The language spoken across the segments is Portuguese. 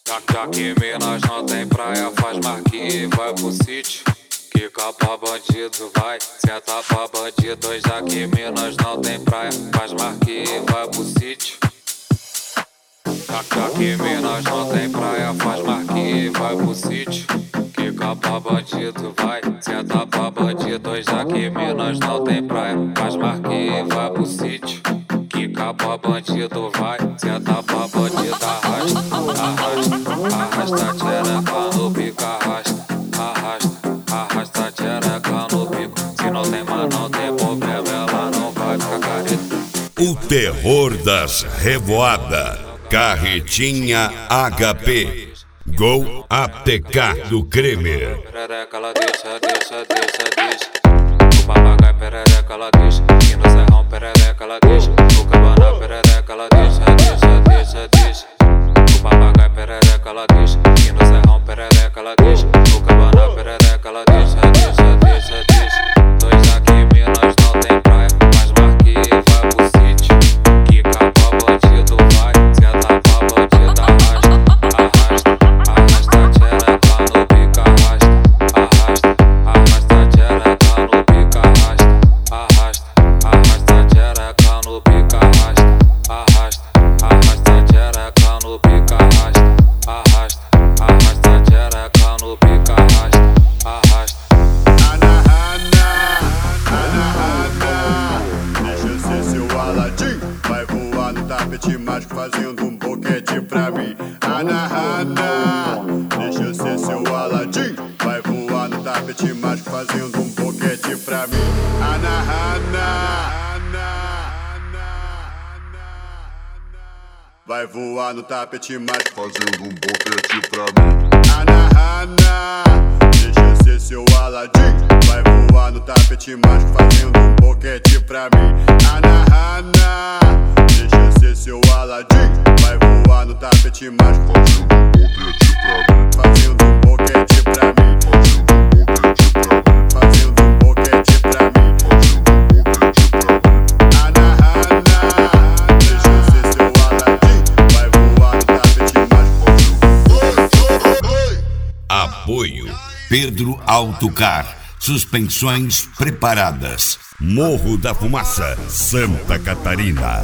Já que Minas não tem praia, faz marquinha e vai pro sítio. Quica pra bandido, vai, senta pra bandido. Já que Minas não tem praia, faz marquinha e vai pro sítio. Já que Minas não tem praia, faz marquinha e vai pro sítio. Quica pra bandido, vai, senta pra bandido. Já que Minas não tem praia, faz marquinha e vai pro sítio. Quica pra bandido, vai, senta pra bandido. Arrasta, arrasta, arrasta a tchereca no pico, arrasta, arrasta, arrasta a tchereca no pico. Se não tem mas não tem problema, ela não vai ficar careta. O terror das revoadas, Carretinha HP, Gol APK do Kremer. Perereca ela deixa, deixa, deixa, deixa. O papagaio perereca ela deixa. E no serrão perereca ela deixa. O cabana perereca ela deixa, deixa, deixa, deixa. O papagaio perereca ela deixa. E no serrão perereca ela deixa. O cabana perereca ela deixa, deixa, deixa, deixa. Dois aqui Minas não tem praia, mas marquinha e vai pro sítio. Quica pra bandido, vai, senta pra bandido. Arrasta, arrasta, arrasta a tchereca no pico, arrasta, arrasta, arrasta a tchereca no pico, arrasta, arrasta, arrasta a tchereca no pico, arrasta, arrasta, arrasta a tchereca no pico, arrasta, arrasta, arrasta a tchereca no pico, arrasta, arrasta. Deixa eu ser seu Aladim. Vai voar no tapete mágico fazendo um boquete pra mim. Ana, deixa eu ser seu Aladim. Vai voar no tapete mágico fazendo um boquete pra mim. Vai voar no tapete mágico fazendo um boquete pra mim. Deixa eu ser seu Aladim. Vai voar no tapete mágico fazendo um boquete pra mim. Deixa eu ser seu Aladim. Vai voar no tapete mágico fazendo um boquete pra mim. Fazendo um boquete pra mim. Deixa eu ser seu Aladim. Vai voar no tapete mágico. Apoio Pedro Autocar, suspensões preparadas, Morro da Fumaça, Santa Catarina.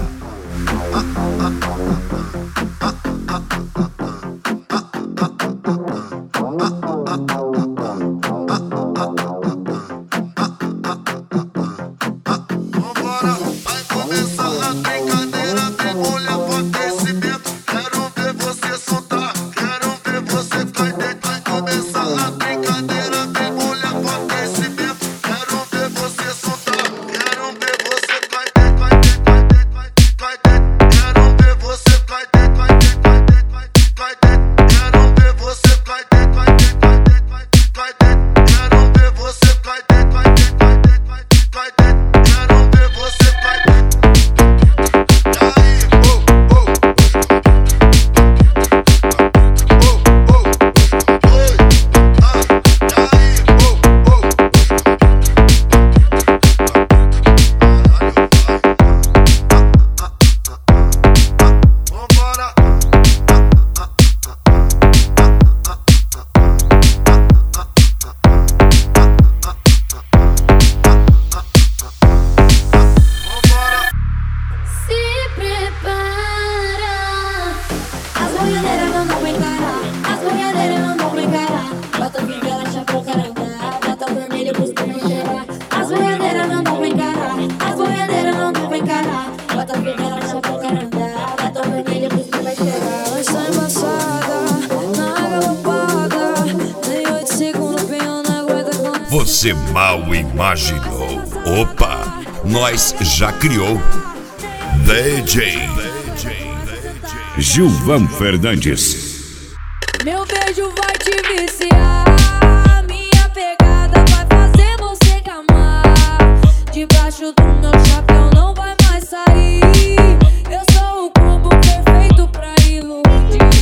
Você mal imaginou. Opa, nós já criou. DJ Gilvan Fernandes. Meu beijo vai te viciar. Minha pegada vai fazer você gamar. Debaixo do meu chapéu não vai mais sair. Eu sou o combo perfeito pra iludir.